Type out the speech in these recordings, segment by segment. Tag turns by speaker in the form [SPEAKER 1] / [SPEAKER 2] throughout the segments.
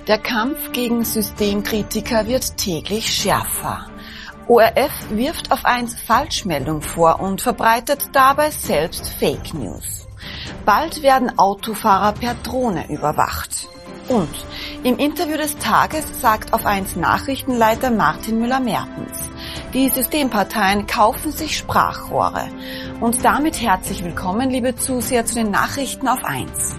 [SPEAKER 1] Der Kampf gegen Systemkritiker wird täglich schärfer. ORF wirft auf 1 Falschmeldung vor und verbreitet dabei selbst Fake News. Bald werden Autofahrer per Drohne überwacht. Und im Interview des Tages sagt auf 1 Nachrichtenleiter Martin Müller-Mertens: Die Systemparteien kaufen sich Sprachrohre. Und damit herzlich willkommen, liebe Zuseher, zu den Nachrichten auf 1.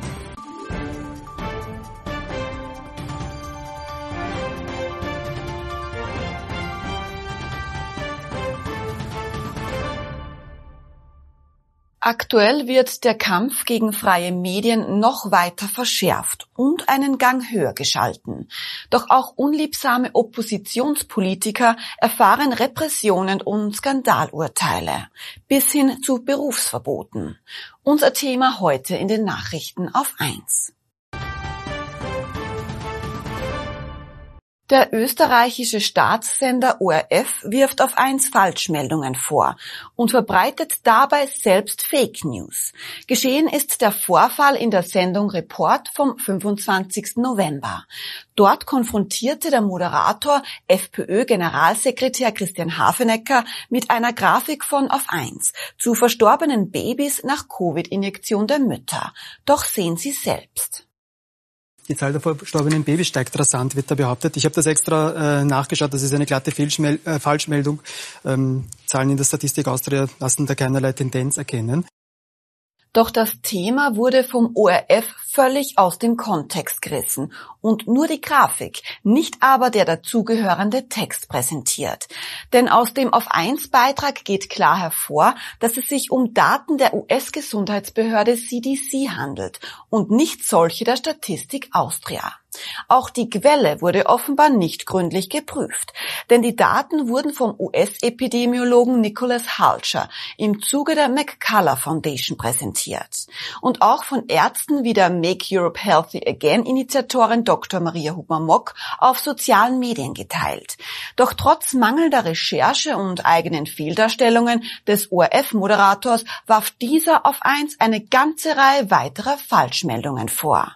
[SPEAKER 1] Aktuell wird der Kampf gegen freie Medien noch weiter verschärft und einen Gang höher geschalten. Doch auch unliebsame Oppositionspolitiker erfahren Repressionen und Skandalurteile, bis hin zu Berufsverboten. Unser Thema heute in den Nachrichten auf 1. Der österreichische Staatssender ORF wirft auf 1 Falschmeldungen vor und verbreitet dabei selbst Fake News. Geschehen ist der Vorfall in der Sendung Report vom 25. November. Dort konfrontierte der Moderator FPÖ-Generalsekretär Christian Hafenecker mit einer Grafik von auf 1 zu verstorbenen Babys nach Covid-Injektion der Mütter. Doch sehen Sie selbst.
[SPEAKER 2] Die Zahl der verstorbenen Babys steigt rasant, wird da behauptet. Ich habe das extra nachgeschaut, das ist eine glatte Falschmeldung. Zahlen in der Statistik Austria lassen da keinerlei Tendenz erkennen.
[SPEAKER 1] Doch das Thema wurde vom ORF völlig aus dem Kontext gerissen und nur die Grafik, nicht aber der dazugehörende Text präsentiert. Denn aus dem auf 1 Beitrag geht klar hervor, dass es sich um Daten der US-Gesundheitsbehörde CDC handelt und nicht solche der Statistik Austria. Auch die Quelle wurde offenbar nicht gründlich geprüft, denn die Daten wurden vom US-Epidemiologen Nicholas Halscher im Zuge der McCullough Foundation präsentiert und auch von Ärzten wie der Make Europe Healthy Again Initiatorin Dr. Maria Hubner-Mock auf sozialen Medien geteilt. Doch trotz mangelnder Recherche und eigenen Fehldarstellungen des ORF-Moderators warf dieser auf 1 eine ganze Reihe weiterer Falschmeldungen vor.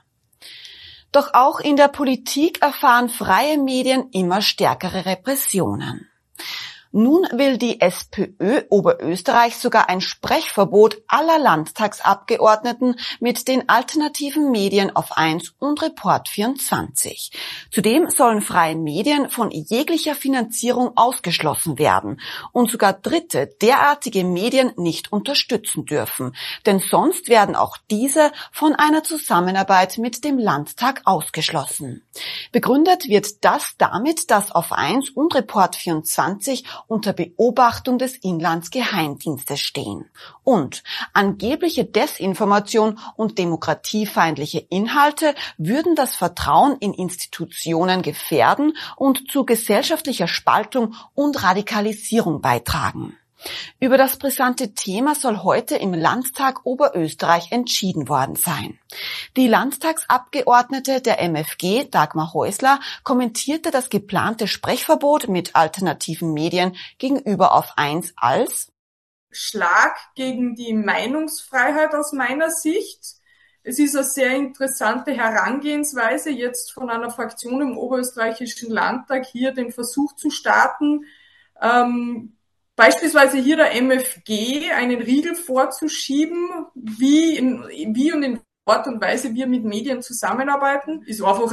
[SPEAKER 1] Doch auch in der Politik erfahren freie Medien immer stärkere Repressionen. Nun will die SPÖ Oberösterreich sogar ein Sprechverbot aller Landtagsabgeordneten mit den alternativen Medien auf 1 und Report 24. Zudem sollen freie Medien von jeglicher Finanzierung ausgeschlossen werden und sogar Dritte derartige Medien nicht unterstützen dürfen, denn sonst werden auch diese von einer Zusammenarbeit mit dem Landtag ausgeschlossen. Begründet wird das damit, dass auf 1 und Report 24 unter Beobachtung des Inlandsgeheimdienstes stehen und angebliche Desinformation und demokratiefeindliche Inhalte würden das Vertrauen in Institutionen gefährden und zu gesellschaftlicher Spaltung und Radikalisierung beitragen. Über das brisante Thema soll heute im Landtag Oberösterreich entschieden worden sein. Die Landtagsabgeordnete der MFG, Dagmar Häusler, kommentierte das geplante Sprechverbot mit alternativen Medien gegenüber auf 1 als
[SPEAKER 3] Schlag gegen die Meinungsfreiheit aus meiner Sicht. Es ist eine sehr interessante Herangehensweise, jetzt von einer Fraktion im Oberösterreichischen Landtag hier den Versuch zu starten, beispielsweise hier der MFG einen Riegel vorzuschieben, wie und in Art und Weise wir mit Medien zusammenarbeiten. Ist einfach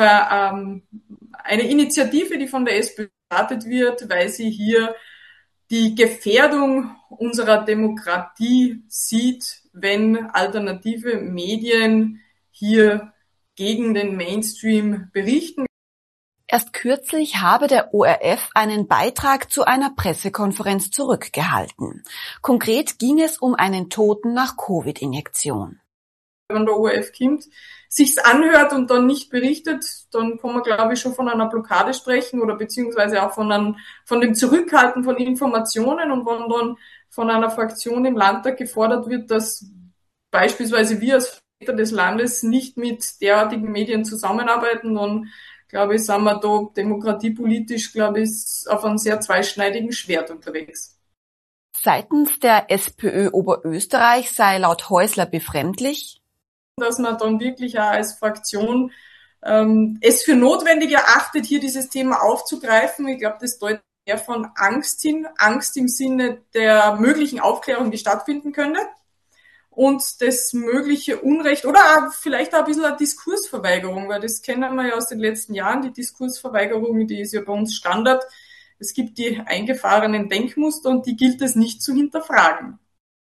[SPEAKER 3] eine Initiative, die von der SPÖ gestartet wird, weil sie hier die Gefährdung unserer Demokratie sieht, wenn alternative Medien hier gegen den Mainstream berichten.
[SPEAKER 1] Erst kürzlich habe der ORF einen Beitrag zu einer Pressekonferenz zurückgehalten. Konkret ging es um einen Toten nach Covid-Injektion.
[SPEAKER 3] Wenn der ORF kommt, sich's anhört und dann nicht berichtet, dann kann man, glaube ich, schon von einer Blockade sprechen oder beziehungsweise auch von dem Zurückhalten von Informationen. Und wenn dann von einer Fraktion im Landtag gefordert wird, dass beispielsweise wir als Vertreter des Landes nicht mit derartigen Medien zusammenarbeiten, dann glaube ich, sind wir da demokratiepolitisch, glaube ich, auf einem sehr zweischneidigen Schwert unterwegs.
[SPEAKER 1] Seitens der SPÖ Oberösterreich sei laut Häusler befremdlich,
[SPEAKER 3] dass man dann wirklich auch als Fraktion es für notwendig erachtet, hier dieses Thema aufzugreifen. Ich glaube, das deutet eher von Angst hin, Angst im Sinne der möglichen Aufklärung, die stattfinden könnte, und das mögliche Unrecht oder auch vielleicht auch ein bisschen eine Diskursverweigerung, weil das kennen wir ja aus den letzten Jahren, die Diskursverweigerung, die ist ja bei uns Standard. Es gibt die eingefahrenen Denkmuster und die gilt es nicht zu hinterfragen.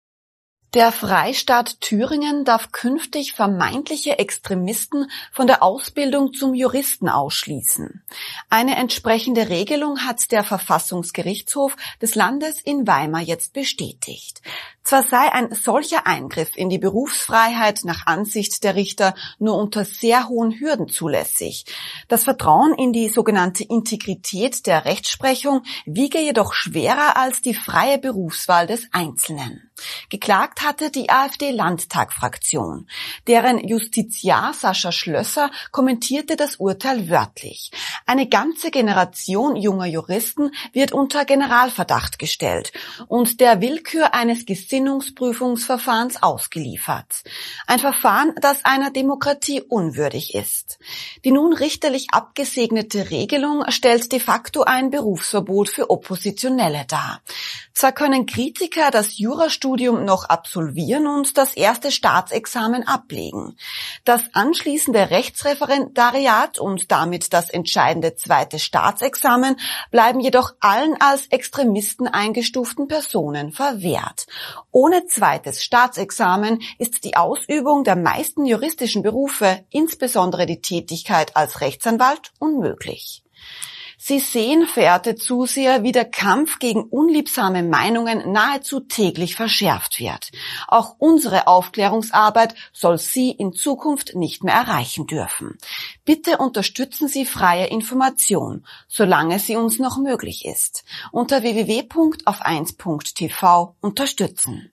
[SPEAKER 1] Der Freistaat Thüringen darf künftig vermeintliche Extremisten von der Ausbildung zum Juristen ausschließen. Eine entsprechende Regelung hat der Verfassungsgerichtshof des Landes in Weimar jetzt bestätigt. Zwar sei ein solcher Eingriff in die Berufsfreiheit nach Ansicht der Richter nur unter sehr hohen Hürden zulässig. Das Vertrauen in die sogenannte Integrität der Rechtsprechung wiege jedoch schwerer als die freie Berufswahl des Einzelnen. Geklagt hatte die AfD-Landtagfraktion. Deren Justiziar Sascha Schlösser kommentierte das Urteil wörtlich. Eine ganze Generation junger Juristen wird unter Generalverdacht gestellt und der Willkür eines Gesinnungsprüfungsverfahrens ausgeliefert. Ein Verfahren, das einer Demokratie unwürdig ist. Die nun richterlich abgesegnete Regelung stellt de facto ein Berufsverbot für Oppositionelle dar. Zwar können Kritiker das Jurastudium noch absolvieren und das erste Staatsexamen ablegen. Das anschließende Rechtsreferendariat und damit das entscheidende zweite Staatsexamen bleiben jedoch allen als Extremisten eingestuften Personen verwehrt. Ohne zweites Staatsexamen ist die Ausübung der meisten juristischen Berufe, insbesondere die Tätigkeit als Rechtsanwalt, unmöglich. Sie sehen, verehrte Zuseher, wie der Kampf gegen unliebsame Meinungen nahezu täglich verschärft wird. Auch unsere Aufklärungsarbeit soll Sie in Zukunft nicht mehr erreichen dürfen. Bitte unterstützen Sie freie Information, solange sie uns noch möglich ist. Unter www.auf1.tv unterstützen.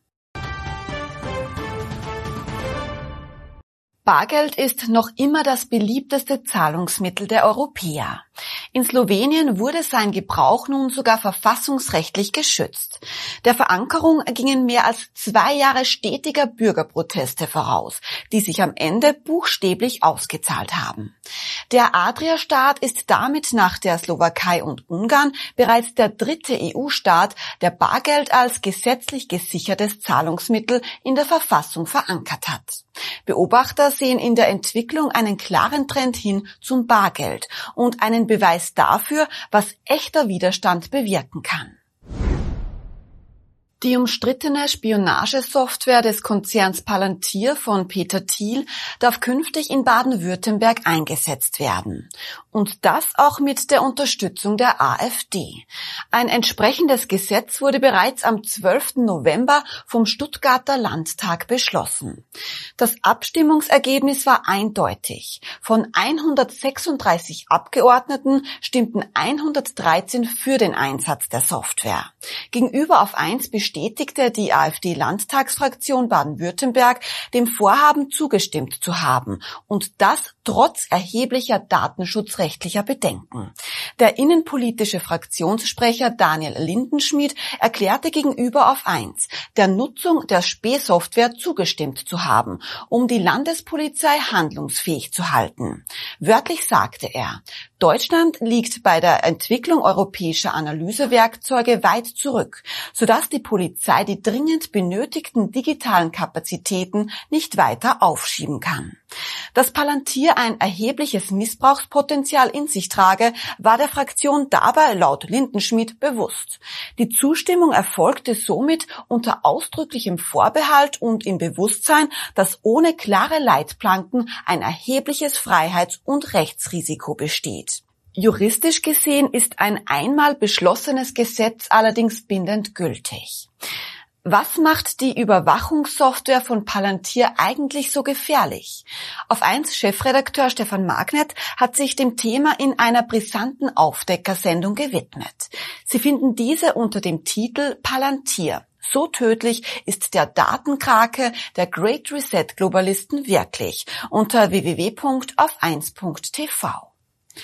[SPEAKER 1] Bargeld ist noch immer das beliebteste Zahlungsmittel der Europäer. In Slowenien wurde sein Gebrauch nun sogar verfassungsrechtlich geschützt. Der Verankerung gingen mehr als 2 Jahre stetiger Bürgerproteste voraus, die sich am Ende buchstäblich ausgezahlt haben. Der Adria-Staat ist damit nach der Slowakei und Ungarn bereits der 3. EU-Staat, der Bargeld als gesetzlich gesichertes Zahlungsmittel in der Verfassung verankert hat. Beobachter sehen in der Entwicklung einen klaren Trend hin zum Bargeld und einen Beweis dafür, was echter Widerstand bewirken kann. Die umstrittene Spionagesoftware des Konzerns Palantir von Peter Thiel darf künftig in Baden-Württemberg eingesetzt werden. Und das auch mit der Unterstützung der AfD. Ein entsprechendes Gesetz wurde bereits am 12. November vom Stuttgarter Landtag beschlossen. Das Abstimmungsergebnis war eindeutig. Von 136 Abgeordneten stimmten 113 für den Einsatz der Software. Gegenüber auf 1 bestätigte die AfD-Landtagsfraktion Baden-Württemberg, dem Vorhaben zugestimmt zu haben und das trotz erheblicher datenschutzrechtlicher Bedenken. Der innenpolitische Fraktionssprecher Daniel Lindenschmid erklärte gegenüber auf 1, der Nutzung der Spähsoftware zugestimmt zu haben, um die Landespolizei handlungsfähig zu halten. Wörtlich sagte er, Deutschland liegt bei der Entwicklung europäischer Analysewerkzeuge weit zurück, sodass die Polizei die dringend benötigten digitalen Kapazitäten nicht weiter aufschieben kann. Dass Palantir ein erhebliches Missbrauchspotenzial in sich trage, war der Fraktion dabei laut Lindenschmid bewusst. Die Zustimmung erfolgte somit unter ausdrücklichem Vorbehalt und im Bewusstsein, dass ohne klare Leitplanken ein erhebliches Freiheits- und Rechtsrisiko besteht. Juristisch gesehen ist ein einmal beschlossenes Gesetz allerdings bindend gültig. Was macht die Überwachungssoftware von Palantir eigentlich so gefährlich? Auf 1 Chefredakteur Stefan Magnet hat sich dem Thema in einer brisanten Aufdeckersendung gewidmet. Sie finden diese unter dem Titel Palantir. So tödlich ist der Datenkrake der Great Reset Globalisten wirklich unter www.auf1.tv.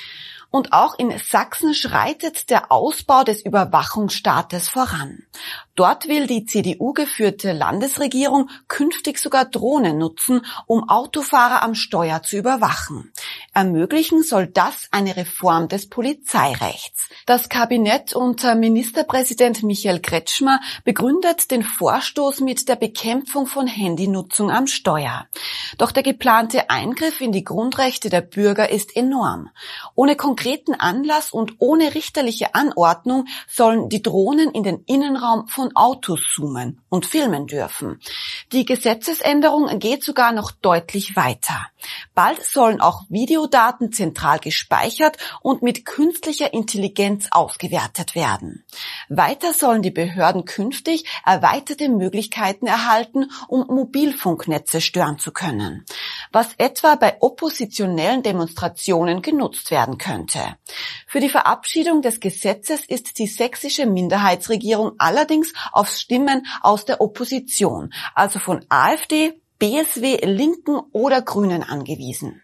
[SPEAKER 1] Und auch in Sachsen schreitet der Ausbau des Überwachungsstaates voran. Dort will die CDU-geführte Landesregierung künftig sogar Drohnen nutzen, um Autofahrer am Steuer zu überwachen. Ermöglichen soll das eine Reform des Polizeirechts. Das Kabinett unter Ministerpräsident Michael Kretschmer begründet den Vorstoß mit der Bekämpfung von Handynutzung am Steuer. Doch der geplante Eingriff in die Grundrechte der Bürger ist enorm. Ohne konkreten Anlass und ohne richterliche Anordnung sollen die Drohnen in den Innenraum von Autos zoomen und filmen dürfen. Die Gesetzesänderung geht sogar noch deutlich weiter. Bald sollen auch Videodaten zentral gespeichert und mit künstlicher Intelligenz ausgewertet werden. Weiter sollen die Behörden künftig erweiterte Möglichkeiten erhalten, um Mobilfunknetze stören zu können, was etwa bei oppositionellen Demonstrationen genutzt werden könnte. Für die Verabschiedung des Gesetzes ist die sächsische Minderheitsregierung allerdings auf Stimmen aus der Opposition, also von AfD, BSW, Linken oder Grünen angewiesen.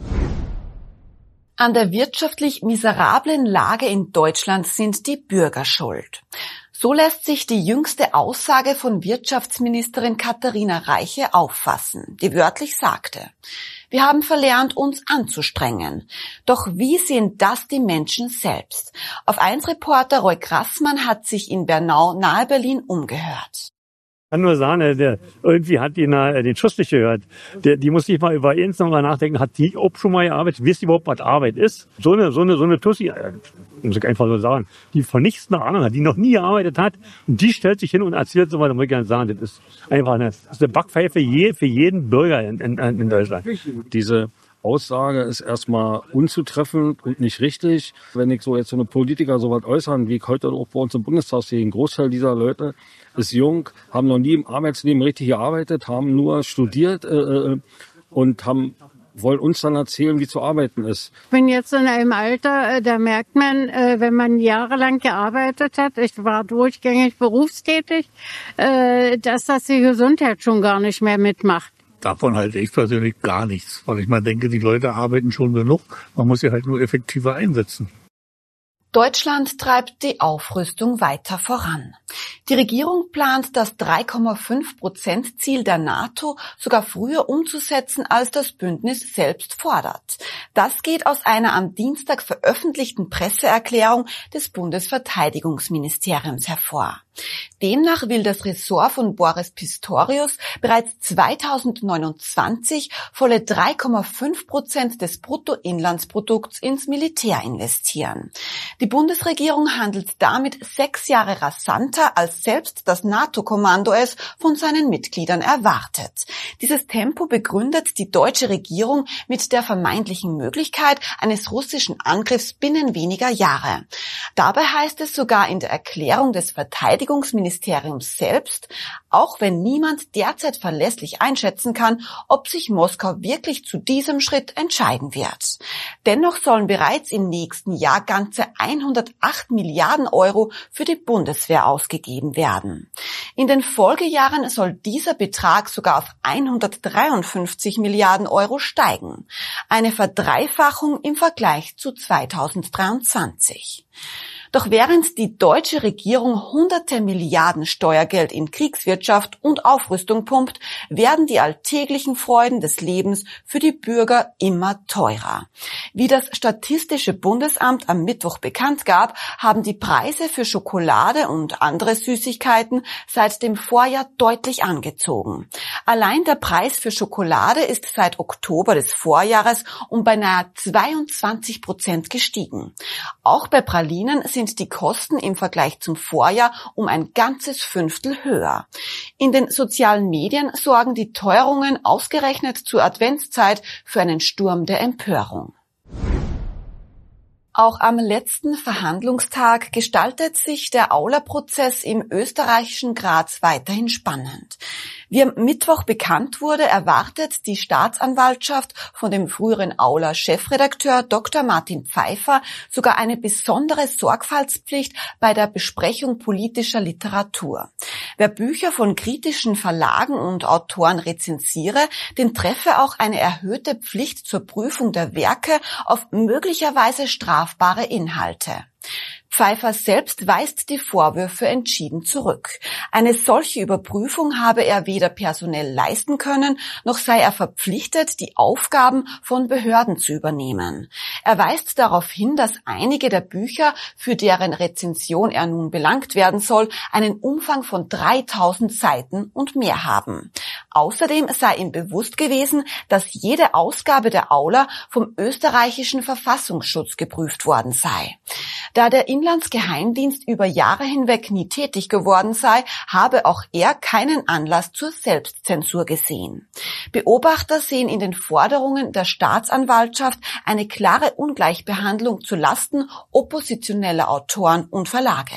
[SPEAKER 1] An der wirtschaftlich miserablen Lage in Deutschland sind die Bürger schuld. So lässt sich die jüngste Aussage von Wirtschaftsministerin Katharina Reiche auffassen, die wörtlich sagte: Wir haben verlernt, uns anzustrengen. Doch wie sehen das die Menschen selbst? Auf 1-Reporter Roy Grassmann hat sich in Bernau nahe Berlin umgehört.
[SPEAKER 4] Ich kann nur sagen, irgendwie hat die den Schuss nicht gehört. Die muss sich mal über eins nochmal nachdenken, hat die auch schon mal gearbeitet, wisst ihr überhaupt, was Arbeit ist? So eine Tussi, muss ich einfach so sagen, die von nichts eine Ahnung hat, die noch nie gearbeitet hat, und die stellt sich hin und erzählt so was, da muss ich gerne sagen, das ist einfach eine Backpfeife für jeden Bürger in Deutschland.
[SPEAKER 5] Diese Aussage ist erstmal unzutreffend und nicht richtig. Wenn ich so jetzt so eine Politiker so was äußern, wie ich heute auch bei uns im Bundestag sehe, ein Großteil dieser Leute ist jung, haben noch nie im Arbeitsleben richtig gearbeitet, haben nur studiert und wollen uns dann erzählen, wie zu arbeiten ist.
[SPEAKER 6] Ich bin jetzt in einem Alter, da merkt man, wenn man jahrelang gearbeitet hat, ich war durchgängig berufstätig, dass das die Gesundheit schon gar nicht mehr mitmacht.
[SPEAKER 7] Davon halte ich persönlich gar nichts, weil ich mal denke, die Leute arbeiten schon genug, man muss sie halt nur effektiver einsetzen.
[SPEAKER 1] Deutschland treibt die Aufrüstung weiter voran. Die Regierung plant, das 3,5%-Ziel der NATO sogar früher umzusetzen, als das Bündnis selbst fordert. Das geht aus einer am Dienstag veröffentlichten Presseerklärung des Bundesverteidigungsministeriums hervor. Demnach will das Ressort von Boris Pistorius bereits 2029 volle 3,5% des Bruttoinlandsprodukts ins Militär investieren. Die Bundesregierung handelt damit 6 Jahre rasanter, als selbst das NATO-Kommando es von seinen Mitgliedern erwartet. Dieses Tempo begründet die deutsche Regierung mit der vermeintlichen Möglichkeit eines russischen Angriffs binnen weniger Jahre. Dabei heißt es sogar in der Erklärung des Verteidigungsministeriums selbst, auch wenn niemand derzeit verlässlich einschätzen kann, ob sich Moskau wirklich zu diesem Schritt entscheiden wird. Dennoch sollen bereits im nächsten Jahr ganze 108 Milliarden Euro für die Bundeswehr ausgegeben werden. In den Folgejahren soll dieser Betrag sogar auf 153 Milliarden Euro steigen. Eine Verdreifachung im Vergleich zu 2023. Doch während die deutsche Regierung hunderte Milliarden Steuergeld in Kriegswirtschaft und Aufrüstung pumpt, werden die alltäglichen Freuden des Lebens für die Bürger immer teurer. Wie das Statistische Bundesamt am Mittwoch bekannt gab, haben die Preise für Schokolade und andere Süßigkeiten seit dem Vorjahr deutlich angezogen. Allein der Preis für Schokolade ist seit Oktober des Vorjahres um beinahe 22% gestiegen. Auch bei Pralinen sind die Kosten im Vergleich zum Vorjahr um ein ganzes 1/5 höher. In den sozialen Medien sorgen die Teuerungen ausgerechnet zur Adventszeit für einen Sturm der Empörung. Auch am letzten Verhandlungstag gestaltet sich der Aula-Prozess im österreichischen Graz weiterhin spannend. Wie am Mittwoch bekannt wurde, erwartet die Staatsanwaltschaft von dem früheren Aula-Chefredakteur Dr. Martin Pfeiffer sogar eine besondere Sorgfaltspflicht bei der Besprechung politischer Literatur. Wer Bücher von kritischen Verlagen und Autoren rezensiere, den treffe auch eine erhöhte Pflicht zur Prüfung der Werke auf möglicherweise strafbare Inhalte. Pfeiffer selbst weist die Vorwürfe entschieden zurück. Eine solche Überprüfung habe er weder personell leisten können, noch sei er verpflichtet, die Aufgaben von Behörden zu übernehmen. Er weist darauf hin, dass einige der Bücher, für deren Rezension er nun belangt werden soll, einen Umfang von 3000 Seiten und mehr haben. Außerdem sei ihm bewusst gewesen, dass jede Ausgabe der Aula vom österreichischen Verfassungsschutz geprüft worden sei. Da der Inlandsgeheimdienst über Jahre hinweg nie tätig geworden sei, habe auch er keinen Anlass zur Selbstzensur gesehen. Beobachter sehen in den Forderungen der Staatsanwaltschaft eine klare Ungleichbehandlung zu Lasten oppositioneller Autoren und Verlage.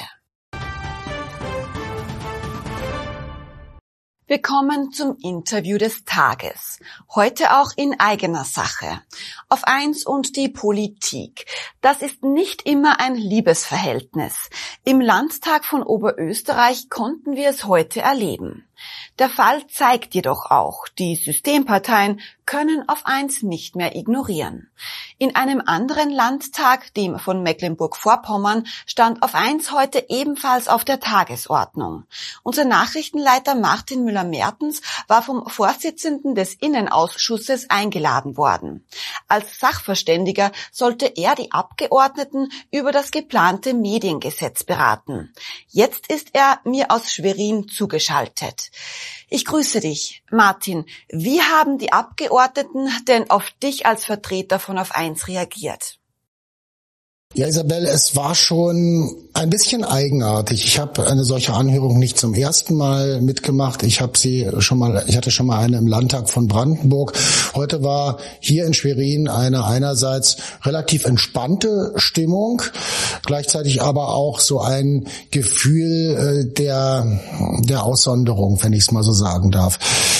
[SPEAKER 1] Wir kommen zum Interview des Tages. Heute auch in eigener Sache. Auf 1 und die Politik. Das ist nicht immer ein Liebesverhältnis. Im Landtag von Oberösterreich konnten wir es heute erleben. Der Fall zeigt jedoch auch, die Systemparteien können auf 1 nicht mehr ignorieren. In einem anderen Landtag, dem von Mecklenburg-Vorpommern, stand auf 1 heute ebenfalls auf der Tagesordnung. Unser Nachrichtenleiter Martin Müller-Mertens war vom Vorsitzenden des Innenausschusses eingeladen worden. Als Sachverständiger sollte er die Abgeordneten über das geplante Mediengesetz beraten. Jetzt ist er mir aus Schwerin zugeschaltet. Ich grüße dich, Martin. Wie haben die Abgeordneten denn auf dich als Vertreter von Auf 1 reagiert?
[SPEAKER 8] Ja, Isabel, es war schon ein bisschen eigenartig. Ich habe eine solche Anhörung nicht zum ersten Mal mitgemacht. Ich hatte schon mal eine im Landtag von Brandenburg. Heute war hier in Schwerin eine einerseits relativ entspannte Stimmung, gleichzeitig aber auch so ein Gefühl der Aussonderung, wenn ich es mal so sagen darf.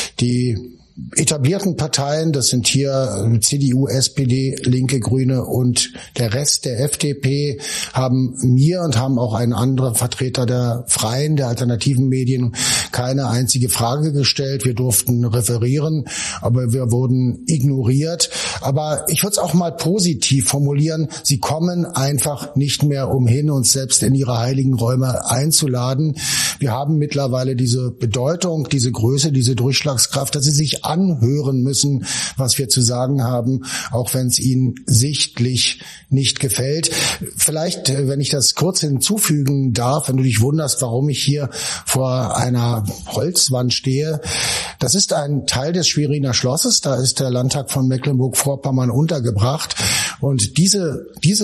[SPEAKER 8] Die etablierten Parteien, das sind hier CDU, SPD, Linke, Grüne und der Rest der FDP, haben mir und haben auch einen anderen Vertreter der freien, der alternativen Medien keine einzige Frage gestellt. Wir durften referieren, aber wir wurden ignoriert. Aber ich würde es auch mal positiv formulieren. Sie kommen einfach nicht mehr umhin, uns selbst in ihre heiligen Räume einzuladen. Wir haben mittlerweile diese Bedeutung, diese Größe, diese Durchschlagskraft, dass sie sich anhören müssen, was wir zu sagen haben, auch wenn es ihnen sichtlich nicht gefällt. Vielleicht, wenn ich das kurz hinzufügen darf, wenn du dich wunderst, warum ich hier vor einer Holzwand stehe. Das ist ein Teil des Schweriner Schlosses, da ist der Landtag von Mecklenburg-Vorpommern untergebracht. Und dieser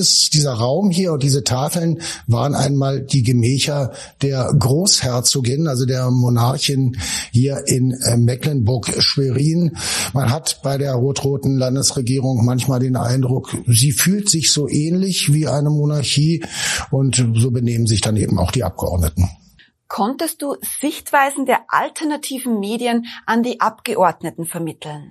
[SPEAKER 8] Raum hier und diese Tafeln waren einmal die Gemächer der Großherzogin, also der Monarchin hier in Mecklenburg-Schwerin. Man hat bei der rot-roten Landesregierung manchmal den Eindruck, sie fühlt sich so ähnlich wie eine Monarchie und so benehmen sich dann eben auch die Abgeordneten.
[SPEAKER 1] Konntest du Sichtweisen der alternativen Medien an die Abgeordneten vermitteln?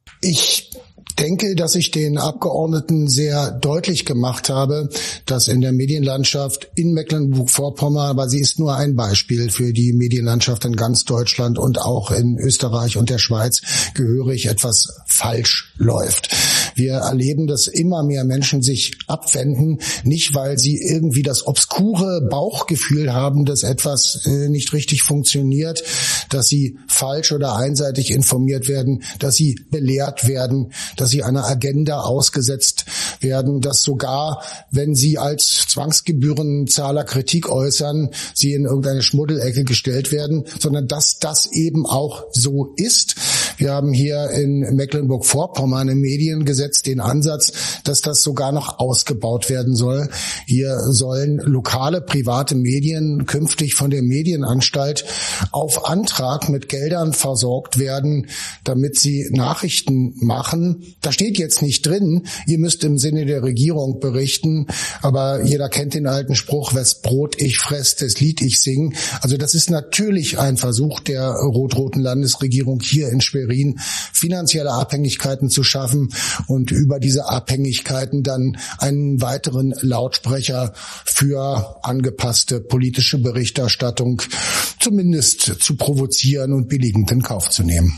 [SPEAKER 8] Ich denke, dass ich den Abgeordneten sehr deutlich gemacht habe, dass in der Medienlandschaft in Mecklenburg-Vorpommern, aber sie ist nur ein Beispiel für die Medienlandschaft in ganz Deutschland und auch in Österreich und der Schweiz, gehörig etwas falsch läuft. Wir erleben, dass immer mehr Menschen sich abwenden, nicht weil sie irgendwie das obskure Bauchgefühl haben, dass etwas nicht richtig funktioniert, dass sie falsch oder einseitig informiert werden, dass sie belehrt werden, dass sie einer Agenda ausgesetzt werden, dass sogar, wenn sie als Zwangsgebührenzahler Kritik äußern, sie in irgendeine Schmuddelecke gestellt werden, sondern dass das eben auch so ist. Wir haben hier in Mecklenburg-Vorpommern im Mediengesetz den Ansatz, dass das sogar noch ausgebaut werden soll. Hier sollen lokale private Medien künftig von der Medienanstalt auf Antrag mit Geldern versorgt werden, damit sie Nachrichten machen. Da steht jetzt nicht drin, ihr müsst im Sinne der Regierung berichten, aber jeder kennt den alten Spruch, wes Brot ich fress, des Lied ich sing. Also das ist natürlich ein Versuch der rot-roten Landesregierung hier in Schwerin, finanzielle Abhängigkeiten zu schaffen und über diese Abhängigkeiten dann einen weiteren Lautsprecher für angepasste politische Berichterstattung zumindest zu provozieren und billigend in Kauf zu nehmen.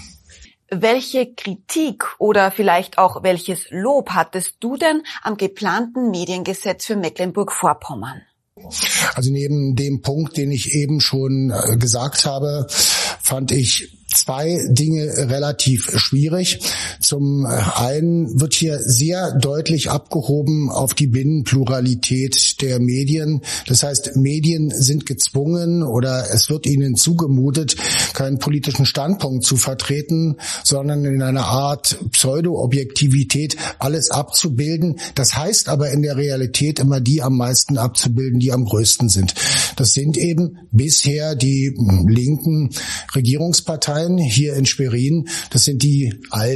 [SPEAKER 1] Welche Kritik oder vielleicht auch welches Lob hattest du denn am geplanten Mediengesetz für Mecklenburg-Vorpommern?
[SPEAKER 8] Also neben dem Punkt, den ich eben schon gesagt habe, fand ich zwei Dinge relativ schwierig. Zum einen wird hier sehr deutlich abgehoben auf die Binnenpluralität der Medien. Das heißt, Medien sind gezwungen oder es wird ihnen zugemutet, keinen politischen Standpunkt zu vertreten, sondern in einer Art Pseudo-Objektivität alles abzubilden. Das heißt aber in der Realität immer die am meisten abzubilden, die am größten sind. Das sind eben bisher die linken Regierungsparteien hier in Schwerin. Das sind die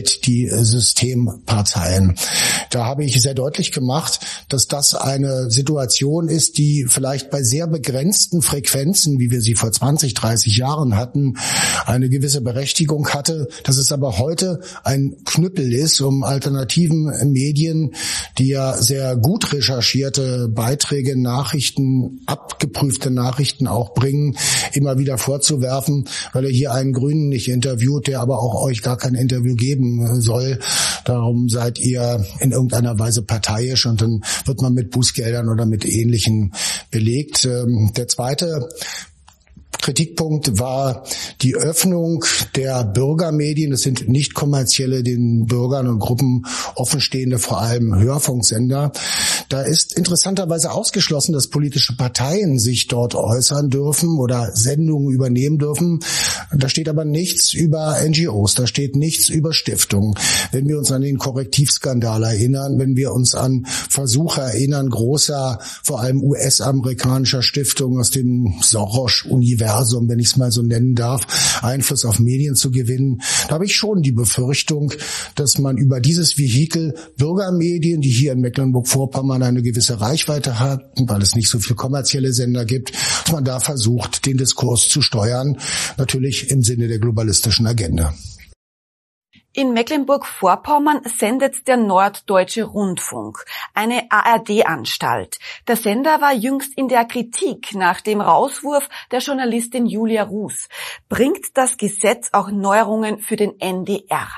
[SPEAKER 8] Systemparteien. Da habe ich sehr deutlich gemacht, dass das eine Situation ist, die vielleicht bei sehr begrenzten Frequenzen, wie wir sie vor 20, 30 Jahren hatten, eine gewisse Berechtigung hatte, dass es aber heute ein Knüppel ist, um alternativen Medien, die ja sehr gut recherchierte Beiträge, Nachrichten, abgeprüfte Nachrichten auch bringen, immer wieder vorzuwerfen, weil er hier einen Grünen nicht interviewt, der aber auch euch gar kein Interview geben soll. Darum seid ihr in irgendeiner Weise parteiisch und dann wird man mit Bußgeldern oder mit Ähnlichem belegt. Der zweite Kritikpunkt war die Öffnung der Bürgermedien. Das sind nicht kommerzielle, den Bürgern und Gruppen offenstehende, vor allem Hörfunksender. Da ist interessanterweise ausgeschlossen, dass politische Parteien sich dort äußern dürfen oder Sendungen übernehmen dürfen. Da steht aber nichts über NGOs, da steht nichts über Stiftungen. Wenn wir uns an den Korrektivskandal erinnern, wenn wir uns an Versuche erinnern, großer, vor allem US-amerikanischer Stiftungen aus dem Soros-Universum, wenn ich es mal so nennen darf, Einfluss auf Medien zu gewinnen. Da habe ich schon die Befürchtung, dass man über dieses Vehikel Bürgermedien, die hier in Mecklenburg-Vorpommern eine gewisse Reichweite hatten, weil es nicht so viele kommerzielle Sender gibt, dass man da versucht, den Diskurs zu steuern, natürlich im Sinne der globalistischen Agenda.
[SPEAKER 1] In Mecklenburg-Vorpommern sendet der Norddeutsche Rundfunk, eine ARD-Anstalt. Der Sender war jüngst in der Kritik nach dem Rauswurf der Journalistin Julia Ruß. Bringt das Gesetz auch Neuerungen für den NDR?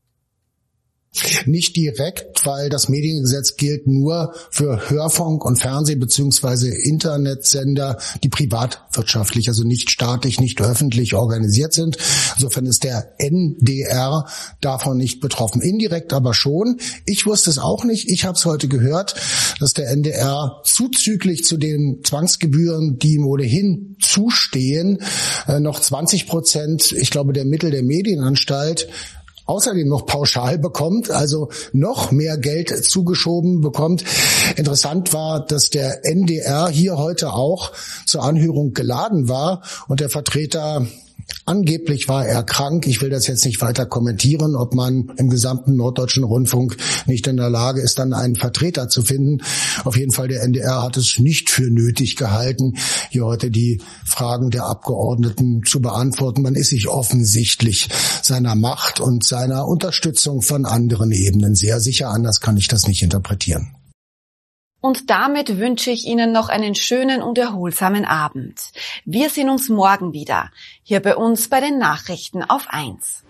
[SPEAKER 8] Nicht direkt, weil das Mediengesetz gilt nur für Hörfunk und Fernseh- bzw. Internetsender, die privatwirtschaftlich, also nicht staatlich, nicht öffentlich organisiert sind. Insofern ist der NDR davon nicht betroffen. Indirekt aber schon. Ich wusste es auch nicht. Ich habe es heute gehört, dass der NDR zuzüglich zu den Zwangsgebühren, die ihm ohnehin zustehen, noch 20%, ich glaube, der Mittel der Medienanstalt außerdem noch pauschal bekommt, also noch mehr Geld zugeschoben bekommt. Interessant war, dass der NDR hier heute auch zur Anhörung geladen war und der Vertreter, angeblich war er krank. Ich will das jetzt nicht weiter kommentieren, ob man im gesamten Norddeutschen Rundfunk nicht in der Lage ist, dann einen Vertreter zu finden. Auf jeden Fall, der NDR hat es nicht für nötig gehalten, hier heute die Fragen der Abgeordneten zu beantworten. Man ist sich offensichtlich seiner Macht und seiner Unterstützung von anderen Ebenen sehr sicher. Anders kann ich das nicht interpretieren.
[SPEAKER 1] Und damit wünsche ich Ihnen noch einen schönen und erholsamen Abend. Wir sehen uns morgen wieder, hier bei uns bei den Nachrichten auf 1.